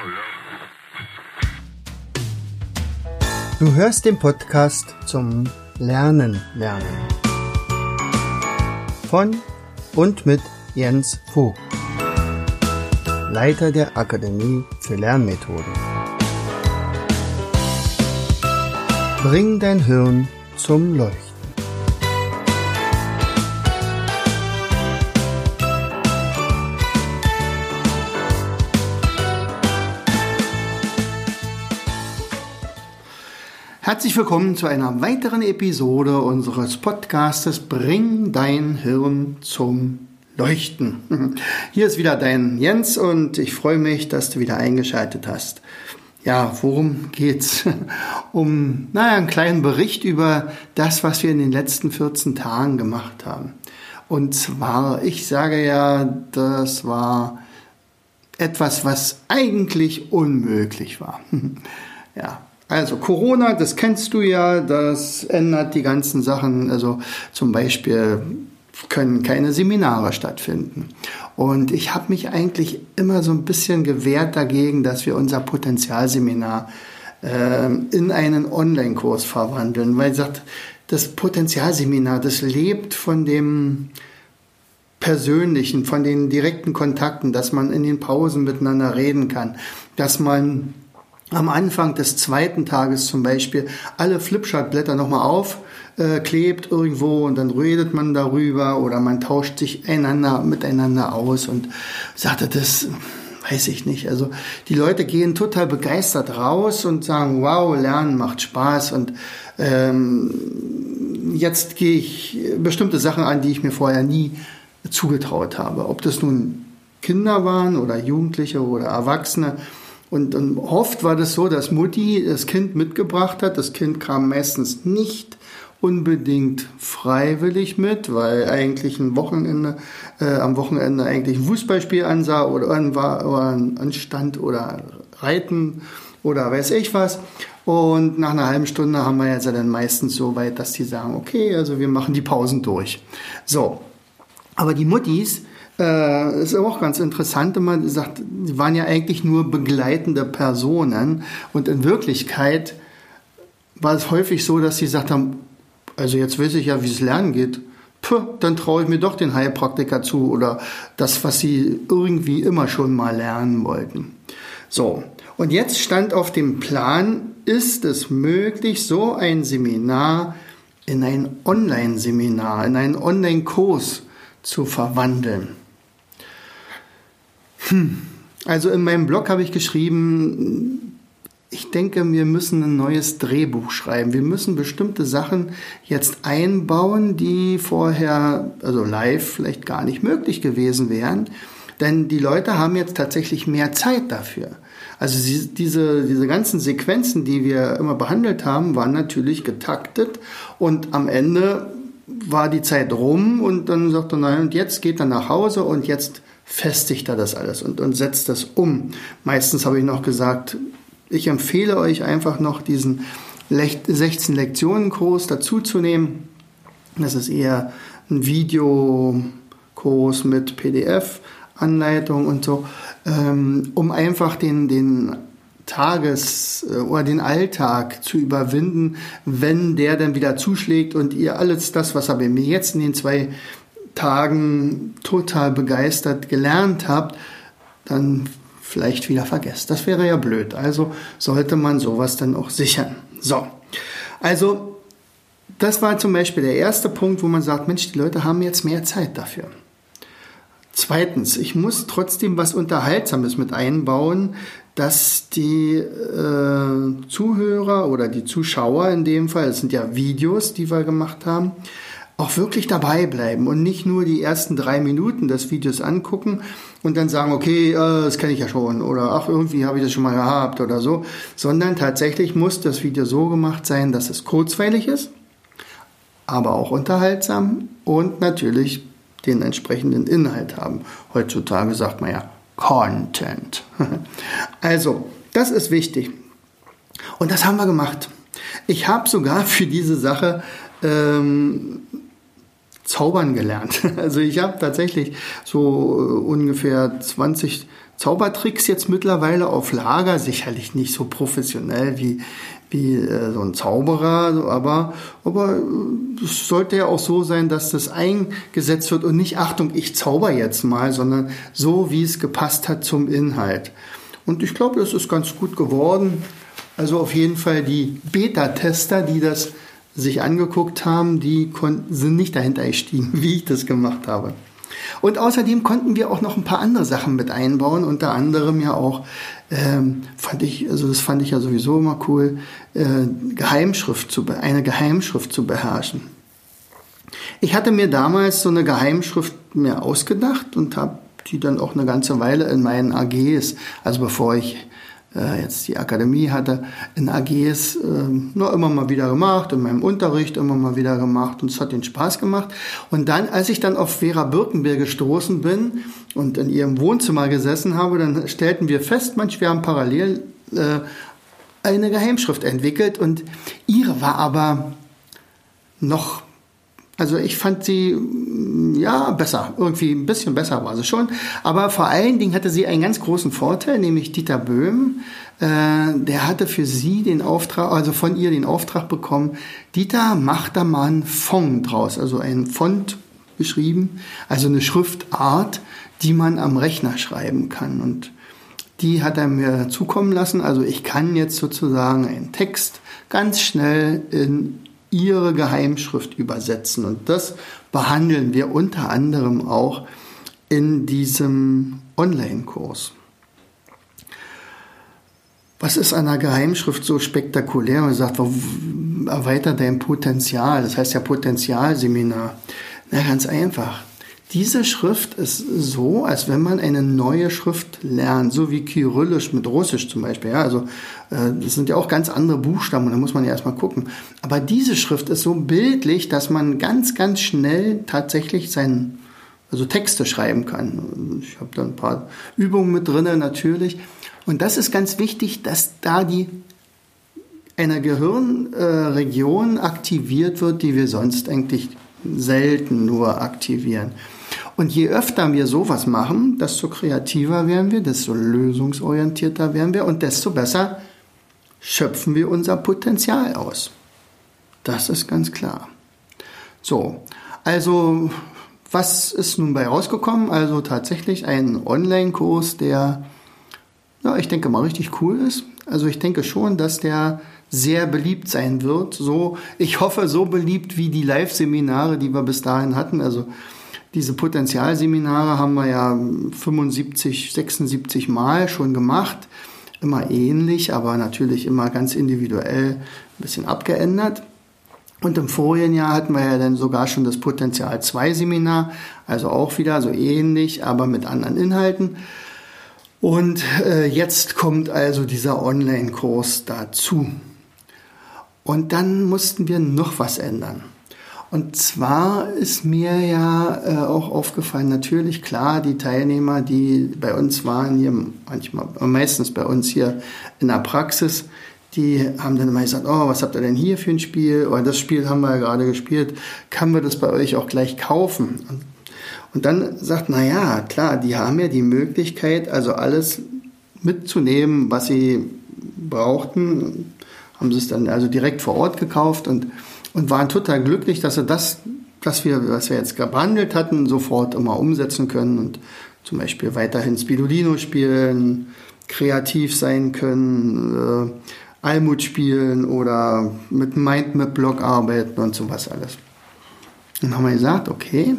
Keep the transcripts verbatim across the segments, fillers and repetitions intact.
Du hörst den Podcast zum Lernen lernen. Von und mit Jens Vogt, Leiter der Akademie für Lernmethoden. Bring dein Hirn zum Leuchten. Herzlich willkommen zu einer weiteren Episode unseres Podcastes Bring dein Hirn zum Leuchten. Hier ist wieder dein Jens und ich freue mich, dass du wieder eingeschaltet hast. Ja, worum geht's? Um, naja, einen kleinen Bericht über das, was wir in den letzten vierzehn Tagen gemacht haben. Und zwar, ich sage ja, das war etwas, was eigentlich unmöglich war. Ja. Also Corona, das kennst du ja, das ändert die ganzen Sachen. Also zum Beispiel können keine Seminare stattfinden. Und ich habe mich eigentlich immer so ein bisschen gewehrt dagegen, dass wir unser Potenzialseminar äh, in einen Online-Kurs verwandeln. Weil ich sage, das Potenzialseminar, das lebt von dem Persönlichen, von den direkten Kontakten, dass man in den Pausen miteinander reden kann, dass man am Anfang des zweiten Tages zum Beispiel alle Flipchart-Blätter nochmal aufklebt äh, irgendwo und dann redet man darüber oder man tauscht sich einander miteinander aus und sagte, das weiß ich nicht. Also die Leute gehen total begeistert raus und sagen, wow, Lernen macht Spaß und ähm, jetzt gehe ich bestimmte Sachen an, die ich mir vorher nie zugetraut habe. Ob das nun Kinder waren oder Jugendliche oder Erwachsene. Und, und oft war das so, dass Mutti das Kind mitgebracht hat. Das Kind kam meistens nicht unbedingt freiwillig mit, weil eigentlich ein Wochenende, äh, am Wochenende eigentlich ein Fußballspiel ansah oder, war, oder anstand oder Reiten oder weiß ich was. Und nach einer halben Stunde haben wir jetzt ja dann meistens so weit, dass die sagen, okay, also wir machen die Pausen durch. So, aber die Muttis, Äh, ist auch ganz interessant, man sagt, die waren ja eigentlich nur begleitende Personen und in Wirklichkeit war es häufig so, dass sie gesagt haben, also jetzt weiß ich ja, wie es lernen geht, Puh, dann traue ich mir doch den Heilpraktiker zu oder das, was sie irgendwie immer schon mal lernen wollten. So, und jetzt stand auf dem Plan, ist es möglich, so ein Seminar in ein Online-Seminar, in einen Online-Kurs zu verwandeln. Hm. Also in meinem Blog habe ich geschrieben, ich denke, wir müssen ein neues Drehbuch schreiben. Wir müssen bestimmte Sachen jetzt einbauen, die vorher, also live, vielleicht gar nicht möglich gewesen wären. Denn die Leute haben jetzt tatsächlich mehr Zeit dafür. Also diese, diese ganzen Sequenzen, die wir immer behandelt haben, waren natürlich getaktet und am Ende war die Zeit rum und dann sagt er, nein, und jetzt geht er nach Hause und jetzt festigt er das alles und, und setzt das um. Meistens habe ich noch gesagt, ich empfehle euch einfach noch diesen sechzehn Lektionen Kurs dazu zu nehmen. Das ist eher ein Videokurs mit P D F-Anleitung und so, um einfach den, den Tages- oder den Alltag zu überwinden, wenn der dann wieder zuschlägt und ihr alles das, was ihr mir jetzt in den zwei Tagen total begeistert gelernt habt, dann vielleicht wieder vergesst. Das wäre ja blöd. Also sollte man sowas dann auch sichern. So, also das war zum Beispiel der erste Punkt, wo man sagt, Mensch, die Leute haben jetzt mehr Zeit dafür. Zweitens, ich muss trotzdem was Unterhaltsames mit einbauen, dass die äh, Zuhörer oder die Zuschauer in dem Fall, das sind ja Videos, die wir gemacht haben, auch wirklich dabei bleiben und nicht nur die ersten drei Minuten des Videos angucken und dann sagen, okay, äh, das kenne ich ja schon oder ach, irgendwie habe ich das schon mal gehabt oder so, sondern tatsächlich muss das Video so gemacht sein, dass es kurzweilig ist, aber auch unterhaltsam und natürlich den entsprechenden Inhalt haben. Heutzutage sagt man ja Content. Also, das ist wichtig. Und das haben wir gemacht. Ich habe sogar für diese Sache ähm, zaubern gelernt. Also ich habe tatsächlich so ungefähr zwanzig Zaubertricks jetzt mittlerweile auf Lager, sicherlich nicht so professionell wie, wie äh, so ein Zauberer, aber, aber es sollte ja auch so sein, dass das eingesetzt wird und nicht, Achtung, ich zauber jetzt mal, sondern so, wie es gepasst hat zum Inhalt. Und ich glaube, das ist ganz gut geworden. Also auf jeden Fall die Beta-Tester, die das sich angeguckt haben, die konnten, sind nicht dahinter gestiegen, wie ich das gemacht habe. Und außerdem konnten wir auch noch ein paar andere Sachen mit einbauen, unter anderem ja auch, ähm, fand ich, also das fand ich ja sowieso immer cool, äh, Geheimschrift zu, eine Geheimschrift zu beherrschen. Ich hatte mir damals so eine Geheimschrift mir ausgedacht und habe die dann auch eine ganze Weile in meinen A Gs, also bevor ich äh, jetzt die Akademie hatte, in A Gs äh, nur immer mal wieder gemacht, in meinem Unterricht immer mal wieder gemacht und es hat den Spaß gemacht. Und dann, als ich dann auf Vera Birkenbier gestoßen bin und in ihrem Wohnzimmer gesessen habe, dann stellten wir fest, manch, wir haben parallel äh, eine Geheimschrift entwickelt und ihre war aber noch, also ich fand sie, ja, besser. Irgendwie ein bisschen besser war sie schon. Aber vor allen Dingen hatte sie einen ganz großen Vorteil, nämlich Dieter Böhm. Äh, der hatte für sie den Auftrag, also von ihr den Auftrag bekommen, Dieter, mach da mal einen Font draus. Also ein Font beschrieben, also eine Schriftart, die man am Rechner schreiben kann. Und die hat er mir zukommen lassen. Also ich kann jetzt sozusagen einen Text ganz schnell in ihre Geheimschrift übersetzen. Und das behandeln wir unter anderem auch in diesem Online-Kurs. Was ist an einer Geheimschrift so spektakulär? Man sagt, erweitert dein Potenzial. Das heißt ja Potenzialseminar. Na, ganz einfach. Diese Schrift ist so, als wenn man eine neue Schrift lernt, so wie Kyrillisch mit Russisch zum Beispiel. Ja, also äh, das sind ja auch ganz andere Buchstaben und da muss man ja erstmal gucken. Aber diese Schrift ist so bildlich, dass man ganz, ganz schnell tatsächlich seinen, also Texte schreiben kann. Ich habe da ein paar Übungen mit drin natürlich. Und das ist ganz wichtig, dass da die eine Gehirnregion äh, aktiviert wird, die wir sonst eigentlich selten nur aktivieren. Und je öfter wir sowas machen, desto kreativer werden wir, desto lösungsorientierter werden wir und desto besser schöpfen wir unser Potenzial aus. Das ist ganz klar. So, also was ist nun bei rausgekommen? Also tatsächlich ein Online-Kurs, der, ja, ich denke mal richtig cool ist. Also ich denke schon, dass der sehr beliebt sein wird. So, ich hoffe, so beliebt wie die Live-Seminare, die wir bis dahin hatten. Also diese Potenzialseminare haben wir ja fünfundsiebzig, sechsundsiebzig Mal schon gemacht. Immer ähnlich, aber natürlich immer ganz individuell ein bisschen abgeändert. Und im vorigen Jahr hatten wir ja dann sogar schon das Potenzial zwei Seminar, also auch wieder so ähnlich, aber mit anderen Inhalten. Und äh, jetzt kommt also dieser Online-Kurs dazu. Und dann mussten wir noch was ändern. Und zwar ist mir ja äh, auch aufgefallen, natürlich klar, die Teilnehmer, die bei uns waren, hier manchmal, meistens bei uns hier in der Praxis, die haben dann immer gesagt, oh, was habt ihr denn hier für ein Spiel? Oder das Spiel haben wir ja gerade gespielt, kann man das bei euch auch gleich kaufen? Und, und dann sagt, na ja, klar, die haben ja die Möglichkeit, also alles mitzunehmen, was sie brauchten, haben sie es dann also direkt vor Ort gekauft und und waren total glücklich, dass sie das, was wir, was wir jetzt behandelt hatten, sofort immer umsetzen können und zum Beispiel weiterhin Spirulino spielen, kreativ sein können, äh, Almut spielen oder mit Mindmap-Block arbeiten und sowas alles. Dann haben wir gesagt, okay,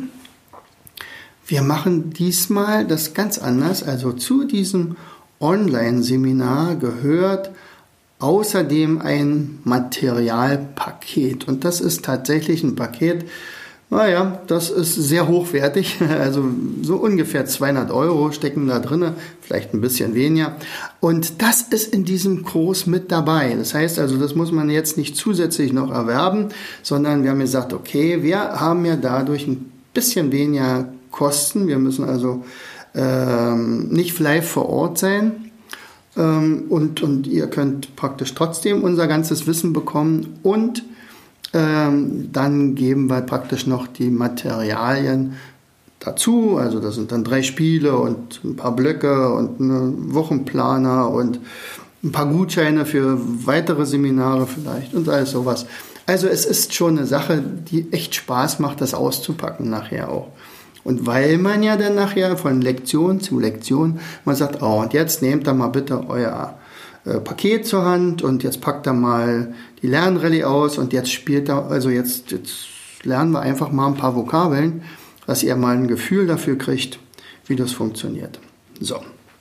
wir machen diesmal das ganz anders. Also zu diesem Online-Seminar gehört außerdem ein Materialpaket. Und das ist tatsächlich ein Paket, naja, das ist sehr hochwertig. Also so ungefähr zweihundert Euro stecken da drin, vielleicht ein bisschen weniger. Und das ist in diesem Kurs mit dabei. Das heißt also, das muss man jetzt nicht zusätzlich noch erwerben, sondern wir haben gesagt, okay, wir haben ja dadurch ein bisschen weniger Kosten. Wir müssen also ähm, nicht live vor Ort sein. Und, und ihr könnt praktisch trotzdem unser ganzes Wissen bekommen und ähm, dann geben wir praktisch noch die Materialien dazu. Also das sind dann drei Spiele und ein paar Blöcke und einen Wochenplaner und ein paar Gutscheine für weitere Seminare vielleicht und alles sowas. Also es ist schon eine Sache, die echt Spaß macht, das auszupacken nachher auch. Und weil man ja dann nachher von Lektion zu Lektion, man sagt, oh, und jetzt nehmt da mal bitte euer äh, Paket zur Hand und jetzt packt da mal die Lernrallye aus und jetzt spielt da, also jetzt, jetzt lernen wir einfach mal ein paar Vokabeln, dass ihr mal ein Gefühl dafür kriegt, wie das funktioniert. So.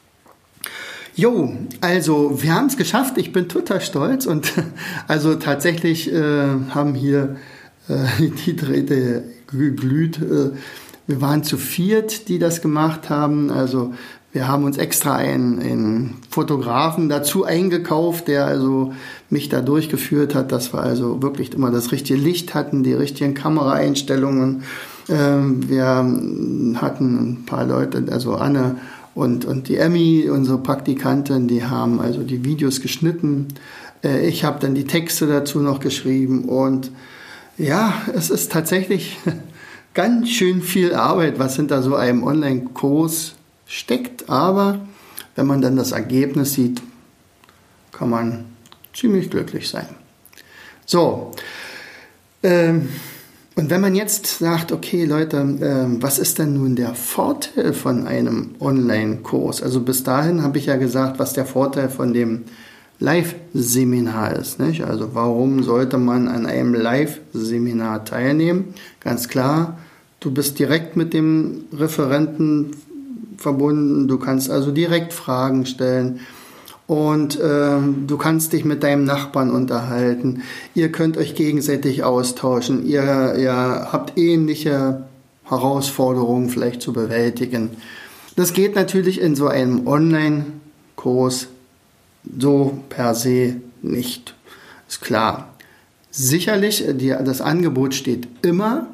Jo, also wir haben es geschafft. Ich bin total stolz und also tatsächlich äh, haben hier äh, die Drähte geglüht. Äh, wir waren zu viert, die das gemacht haben. Also wir haben uns extra einen, einen Fotografen dazu eingekauft, der also mich da durchgeführt hat, dass wir also wirklich immer das richtige Licht hatten, die richtigen Kameraeinstellungen. Äh, wir hatten ein paar Leute, also Anne Und, und die Emmy, unsere Praktikantin, die haben also die Videos geschnitten. Äh, ich habe dann die Texte dazu noch geschrieben. Und ja, es ist tatsächlich ganz schön viel Arbeit, was hinter so einem Online-Kurs steckt. Aber wenn man dann das Ergebnis sieht, kann man ziemlich glücklich sein. So, ähm, und wenn man jetzt sagt, okay Leute, äh, was ist denn nun der Vorteil von einem Online-Kurs? Also bis dahin habe ich ja gesagt, was der Vorteil von dem Live-Seminar ist, nicht? Also warum sollte man an einem Live-Seminar teilnehmen? Ganz klar, du bist direkt mit dem Referenten verbunden, du kannst also direkt Fragen stellen. Und äh, du kannst dich mit deinem Nachbarn unterhalten. Ihr könnt euch gegenseitig austauschen. Ihr, ihr habt ähnliche Herausforderungen vielleicht zu bewältigen. Das geht natürlich in so einem Online-Kurs so per se nicht. Ist klar. Sicherlich, die, das Angebot steht immer.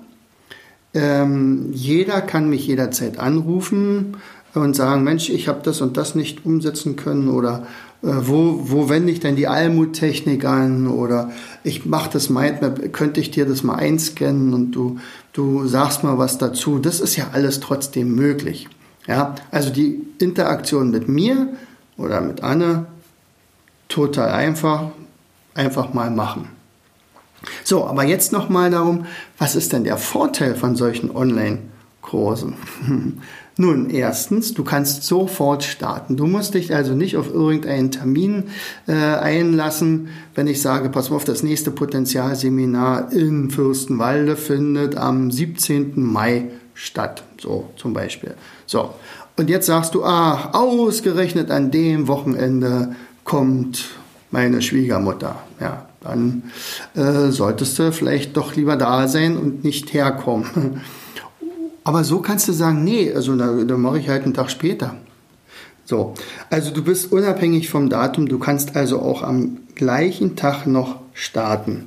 Ähm, jeder kann mich jederzeit anrufen und sagen, Mensch, ich habe das und das nicht umsetzen können oder äh, wo, wo wende ich denn die Almut-Technik an oder ich mache das Mindmap, könnte ich dir das mal einscannen und du, du sagst mal was dazu. Das ist ja alles trotzdem möglich. Ja, also die Interaktion mit mir oder mit Anne, total einfach, einfach mal machen. So, aber jetzt nochmal darum, was ist denn der Vorteil von solchen Online-Kursen? Nun, erstens, du kannst sofort starten. Du musst dich also nicht auf irgendeinen Termin äh, einlassen, wenn ich sage, pass auf, das nächste Potenzialseminar in Fürstenwalde findet am siebzehnten Mai statt, so zum Beispiel. So, und jetzt sagst du, ach, ausgerechnet an dem Wochenende kommt meine Schwiegermutter. Ja, dann äh, solltest du vielleicht doch lieber da sein und nicht herkommen. Aber so kannst du sagen, nee, also da, da mache ich halt einen Tag später. So, also du bist unabhängig vom Datum, du kannst also auch am gleichen Tag noch starten.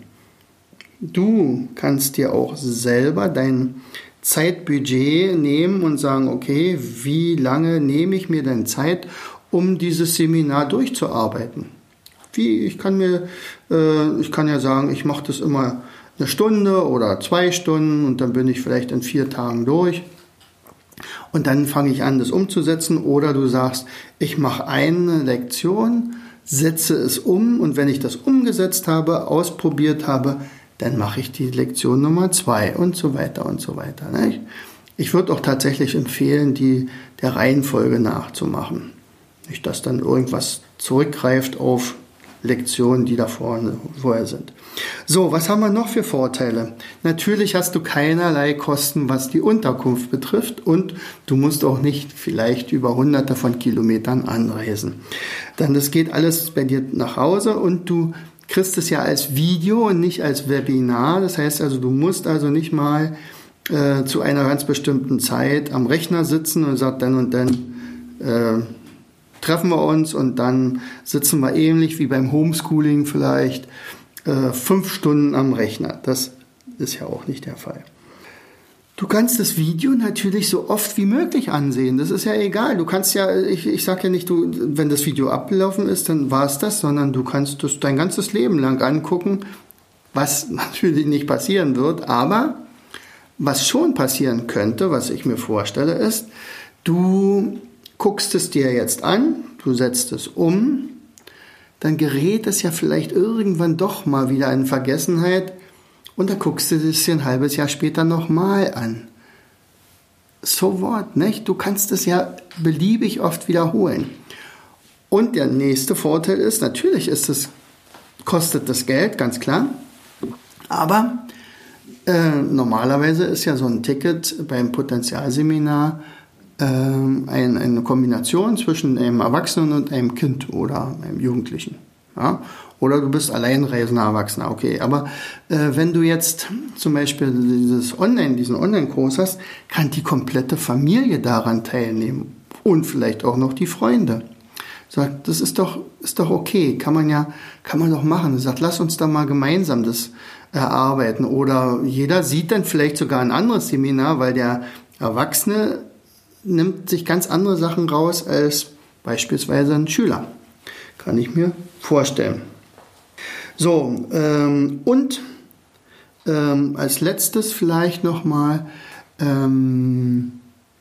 Du kannst dir auch selber dein Zeitbudget nehmen und sagen, okay, wie lange nehme ich mir denn Zeit, um dieses Seminar durchzuarbeiten? Wie, ich kann mir, äh, ich kann ja sagen, ich mache das immer eine Stunde oder zwei Stunden und dann bin ich vielleicht in vier Tagen durch und dann fange ich an, das umzusetzen. Oder du sagst, ich mache eine Lektion, setze es um und wenn ich das umgesetzt habe, ausprobiert habe, dann mache ich die Lektion Nummer zwei und so weiter und so weiter. Nicht? Ich würde auch tatsächlich empfehlen, die der Reihenfolge nachzumachen. Nicht, dass dann irgendwas zurückgreift auf Lektionen, die da vorne vorher sind. So, was haben wir noch für Vorteile? Natürlich hast du keinerlei Kosten, was die Unterkunft betrifft und du musst auch nicht vielleicht über hunderte von Kilometern anreisen. Dann das geht alles bei dir nach Hause und du kriegst es ja als Video und nicht als Webinar. Das heißt also, du musst also nicht mal äh, zu einer ganz bestimmten Zeit am Rechner sitzen und sagst dann und dann äh, treffen wir uns und dann sitzen wir ähnlich wie beim Homeschooling vielleicht äh, fünf Stunden am Rechner. Das ist ja auch nicht der Fall. Du kannst das Video natürlich so oft wie möglich ansehen. Das ist ja egal. Du kannst ja, ich, ich sage ja nicht, du, wenn das Video abgelaufen ist, dann war es das, sondern du kannst das dein ganzes Leben lang angucken, was natürlich nicht passieren wird, aber Was schon passieren könnte, was ich mir vorstelle, ist, du guckst es dir jetzt an, du setzt es um, dann gerät es ja vielleicht irgendwann doch mal wieder in Vergessenheit und dann guckst du es dir ein halbes Jahr später nochmal an. So what, nicht? Du kannst es ja beliebig oft wiederholen. Und der nächste Vorteil ist, natürlich ist es, kostet das Geld, ganz klar, aber äh, normalerweise ist ja so ein Ticket beim Potenzialseminar äh, ein, eine Kombination zwischen einem Erwachsenen und einem Kind oder einem Jugendlichen. Ja? Oder du bist alleinreisender Erwachsener, okay. Aber äh, wenn du jetzt zum Beispiel dieses Online, diesen Online-Kurs hast, kann die komplette Familie daran teilnehmen und vielleicht auch noch die Freunde. Sagt, das ist doch, ist doch okay, kann man ja, kann man doch machen. Sagt, lass uns da mal gemeinsam das erarbeiten. Oder jeder sieht dann vielleicht sogar ein anderes Seminar, weil der Erwachsene nimmt sich ganz andere Sachen raus als beispielsweise ein Schüler. Kann ich mir vorstellen. So, ähm, und ähm, als letztes vielleicht nochmal ähm,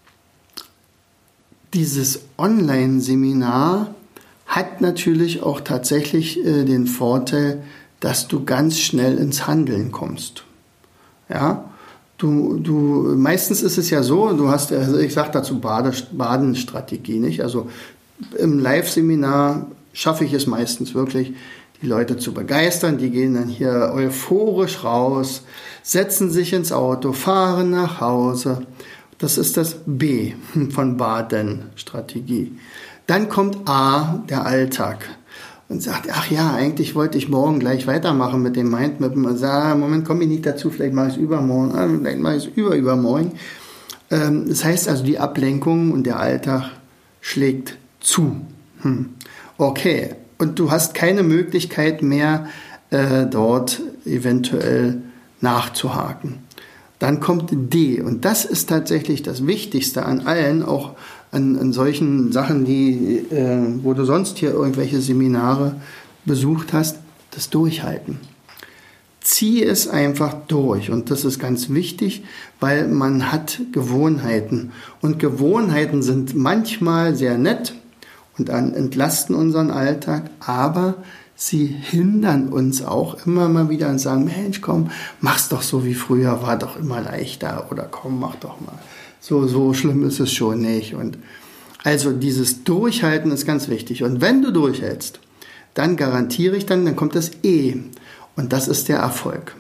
dieses Online-Seminar hat natürlich auch tatsächlich äh, den Vorteil, dass du ganz schnell ins Handeln kommst. Ja, du, du, meistens ist es ja so, du hast, also ich sage dazu Bade, Badenstrategie, nicht? Also im Live-Seminar schaffe ich es meistens wirklich, die Leute zu begeistern. Die gehen dann hier euphorisch raus, setzen sich ins Auto, fahren nach Hause. Das ist das B von Baden-Strategie. Dann kommt A, der Alltag. Und sagt, ach ja, eigentlich wollte ich morgen gleich weitermachen mit dem Mindmap. Und sagt, Moment, komme ich nicht dazu, vielleicht mache ich es übermorgen, ah, vielleicht mache ich es über, übermorgen. Ähm, das heißt also, die Ablenkung und der Alltag schlägt zu. Hm. Okay, und du hast keine Möglichkeit mehr, äh, dort eventuell nachzuhaken. Dann kommt D, und das ist tatsächlich das Wichtigste an allen, auch an, an solchen Sachen, die, äh, wo du sonst hier irgendwelche Seminare besucht hast, das Durchhalten. Zieh es einfach durch, und das ist ganz wichtig, weil man hat Gewohnheiten, und Gewohnheiten sind manchmal sehr nett und entlasten unseren Alltag, aber sie hindern uns auch immer mal wieder und sagen, Mensch, komm, mach's doch so wie früher, war doch immer leichter, oder komm, mach doch mal. So, so schlimm ist es schon nicht. Und also dieses Durchhalten ist ganz wichtig. Und wenn du durchhältst, dann garantiere ich dann, dann kommt das E. Und das ist der Erfolg.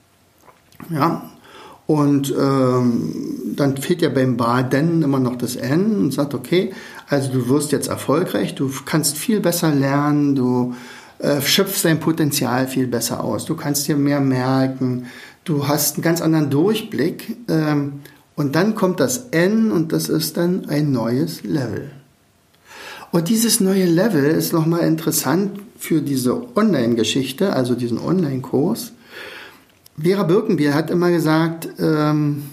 Ja. Und ähm, dann fehlt ja beim Baden immer noch das N und sagt, okay, also du wirst jetzt erfolgreich, du kannst viel besser lernen, du äh, schöpfst dein Potenzial viel besser aus, du kannst dir mehr merken, du hast einen ganz anderen Durchblick. Ähm, und dann kommt das N, und das ist dann ein neues Level. Und dieses neue Level ist nochmal interessant für diese Online-Geschichte, also diesen Online-Kurs. Vera Birkenbier hat immer gesagt, ähm,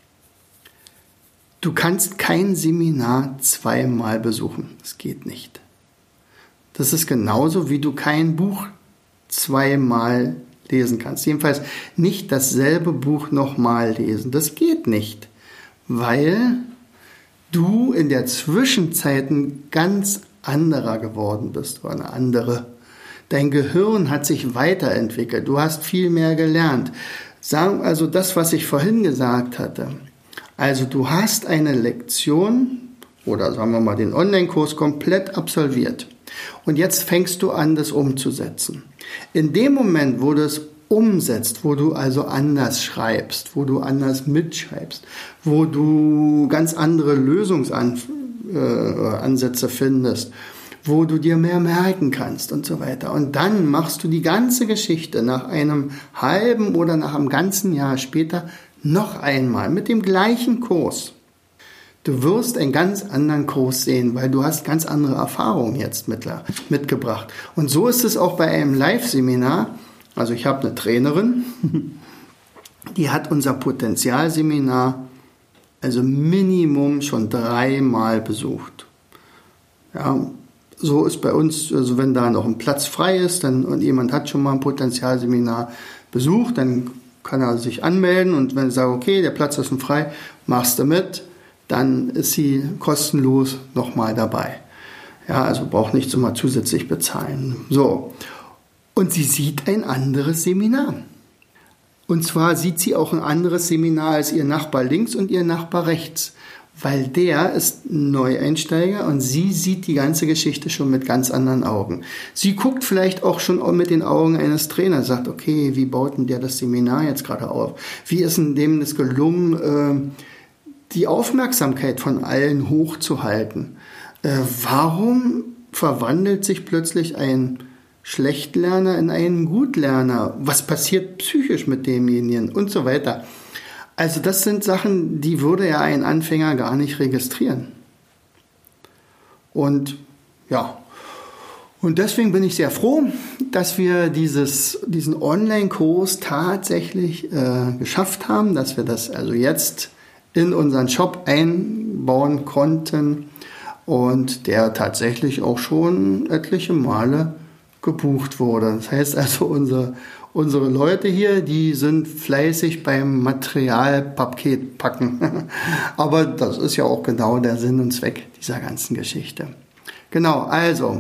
du kannst kein Seminar zweimal besuchen. Das geht nicht. Das ist genauso, wie du kein Buch zweimal lesen kannst. Jedenfalls nicht dasselbe Buch nochmal lesen. Das geht nicht, weil du in der Zwischenzeit ein ganz anderer geworden bist oder eine andere. Dein Gehirn hat sich weiterentwickelt. Du hast viel mehr gelernt. Sagen also das, was ich vorhin gesagt hatte. Also du hast eine Lektion oder sagen wir mal den Online-Kurs komplett absolviert. Und jetzt fängst du an, das umzusetzen. In dem Moment, wo du es umsetzt, wo du also anders schreibst, wo du anders mitschreibst, wo du ganz andere Lösungsansätze findest, wo du dir mehr merken kannst und so weiter. Und dann machst du die ganze Geschichte nach einem halben oder nach einem ganzen Jahr später noch einmal mit dem gleichen Kurs. Du wirst einen ganz anderen Kurs sehen, weil du hast ganz andere Erfahrungen jetzt mitgebracht. Und so ist es auch bei einem Live-Seminar. Also ich habe eine Trainerin, die hat unser Potenzialseminar also Minimum schon dreimal besucht. Ja, so ist bei uns, also wenn da noch ein Platz frei ist dann, und jemand hat schon mal ein Potenzialseminar besucht, dann kann er sich anmelden und wenn ich sage, okay, der Platz ist frei, machst du mit, dann ist sie kostenlos nochmal dabei. Ja, also braucht nichts immer zusätzlich bezahlen. So. Und sie sieht ein anderes Seminar. Und zwar sieht sie auch ein anderes Seminar als ihr Nachbar links und ihr Nachbar rechts. Weil der ist ein Neueinsteiger und sie sieht die ganze Geschichte schon mit ganz anderen Augen. Sie guckt vielleicht auch schon mit den Augen eines Trainers, sagt, okay, wie baut denn der das Seminar jetzt gerade auf? Wie ist denn dem das gelungen, die Aufmerksamkeit von allen hochzuhalten? Warum verwandelt sich plötzlich ein Schlechtlerner in einen Gutlerner? Was passiert psychisch mit demjenigen und so weiter? Also das sind Sachen, die würde ja ein Anfänger gar nicht registrieren. Und ja, und deswegen bin ich sehr froh, dass wir dieses, diesen Online-Kurs tatsächlich äh, geschafft haben, dass wir das also jetzt in unseren Shop einbauen konnten und der tatsächlich auch schon etliche Male gebucht wurde. Das heißt also, unsere, unsere Leute hier, die sind fleißig beim Materialpaket packen. Aber das ist ja auch genau der Sinn und Zweck dieser ganzen Geschichte. Genau, also,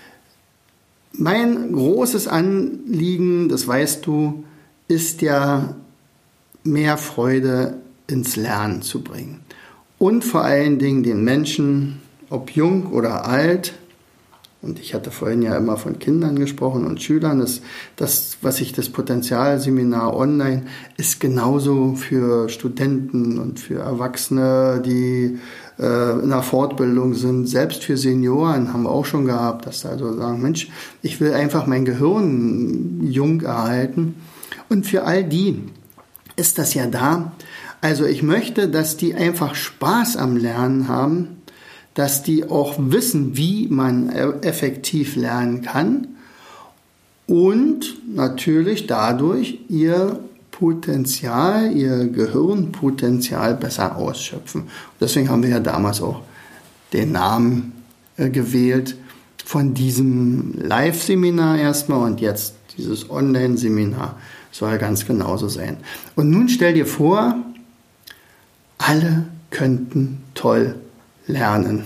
mein großes Anliegen, das weißt du, ist ja, mehr Freude ins Lernen zu bringen. Und vor allen Dingen den Menschen, ob jung oder alt, und ich hatte vorhin ja immer von Kindern gesprochen und Schülern, das, das was ich das Potenzialseminar online ist genauso für Studenten und für Erwachsene, die äh, in der Fortbildung sind, selbst für Senioren haben wir auch schon gehabt, dass da also sagen, Mensch, ich will einfach mein Gehirn jung erhalten. Und für all die ist das ja da. Also ich möchte, dass die einfach Spaß am Lernen haben, dass die auch wissen, wie man effektiv lernen kann und natürlich dadurch ihr Potenzial, ihr Gehirnpotenzial besser ausschöpfen. Deswegen haben wir ja damals auch den Namen gewählt von diesem Live-Seminar erstmal und jetzt dieses Online-Seminar soll ganz genauso sein. Und nun stell dir vor, alle könnten toll lernen.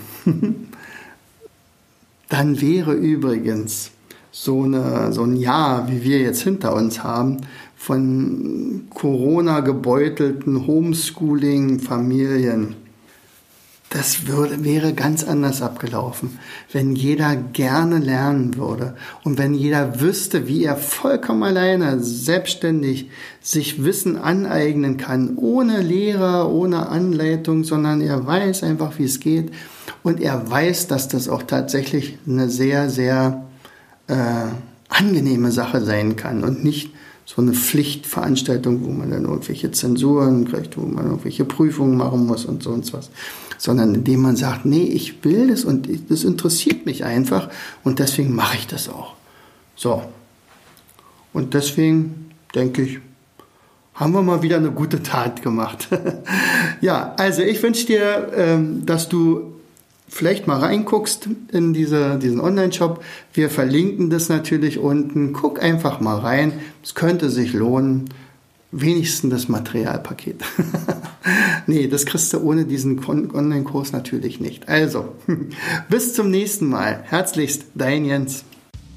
Dann wäre übrigens so, eine, so ein Jahr, wie wir jetzt hinter uns haben, von Corona gebeutelten Homeschooling-Familien, das würde, wäre ganz anders abgelaufen, wenn jeder gerne lernen würde und wenn jeder wüsste, wie er vollkommen alleine, selbstständig sich Wissen aneignen kann, ohne Lehrer, ohne Anleitung, sondern er weiß einfach, wie es geht und er weiß, dass das auch tatsächlich eine sehr, sehr äh, angenehme Sache sein kann und nicht so eine Pflichtveranstaltung, wo man dann irgendwelche Zensuren kriegt, wo man irgendwelche Prüfungen machen muss und so und was. Sondern indem man sagt, nee, ich will das und das interessiert mich einfach und deswegen mache ich das auch. So. Und deswegen denke ich, haben wir mal wieder eine gute Tat gemacht. Ja, also ich wünsche dir, dass du vielleicht mal reinguckst in diese, diesen Online-Shop. Wir verlinken das natürlich unten. Guck einfach mal rein. Es könnte sich lohnen. Wenigstens das Materialpaket. Nee, das kriegst du ohne diesen Online-Kurs natürlich nicht. Also, bis zum nächsten Mal. Herzlichst, dein Jens.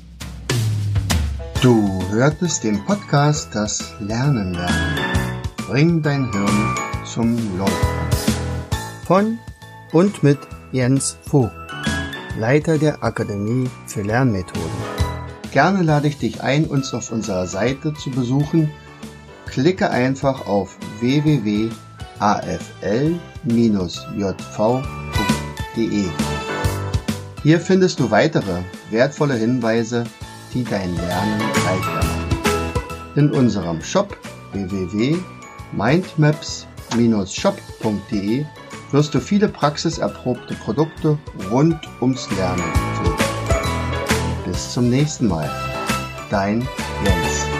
Du hörtest den Podcast Das Lernen lernen. Bring dein Hirn zum Leuchten. Von und mit Jens Vogt, Leiter der Akademie für Lernmethoden. Gerne lade ich dich ein, uns auf unserer Seite zu besuchen. Klicke einfach auf w w w punkt a f l bindestrich j v punkt d e. Hier findest du weitere wertvolle Hinweise, die dein Lernen leichter machen. In unserem Shop w w w punkt mindmaps bindestrich shop punkt d e wirst du viele praxiserprobte Produkte rund ums Lernen finden. Bis zum nächsten Mal. Dein Jens.